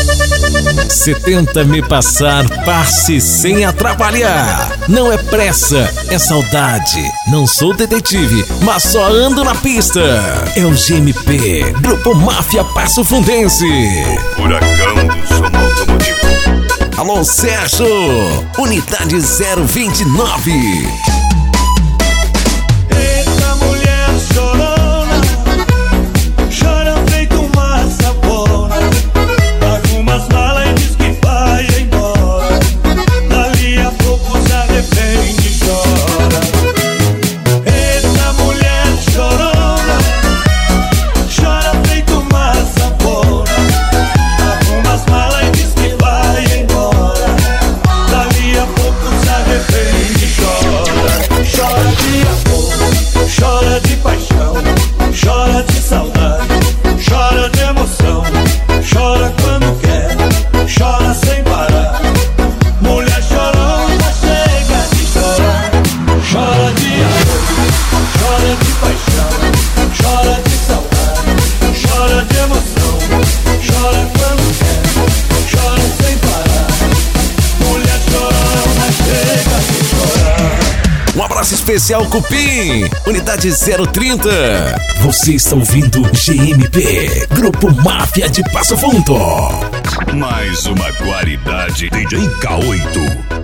Se tenta me passar, passe sem atrapalhar. Não é pressa, é saudade. Não sou detetive, mas só ando na pista. É o GMP, Grupo Máfia Passo Fundense. Furacão do som automotivo. Alô, Sérgio, unidade 029. Eita mulher chorona, chora feito uma sapona. Arruma as malas e diz que vai embora. Dali a pouco se arrepende e chora. Eita mulher chorona, chora feito uma sapona. Arruma as malas e diz que vai embora. Dali a pouco se arrepende e chora. Chora de amor, chora de paixão, chora de saudade, chora de emoção, chora quando quer, chora sem parar. Mulher chorona chega de chorar. Chora de amor, chora de paixão, chora de saudade, chora de emoção, chora quando quer, chora sem parar. Mulher chorona chega de chorar. Um abraço especial, Cupim, unidade 030. Você está ouvindo GMP, Grupo Máfia de Passo Fundo. Mais uma qualidade DJ K8.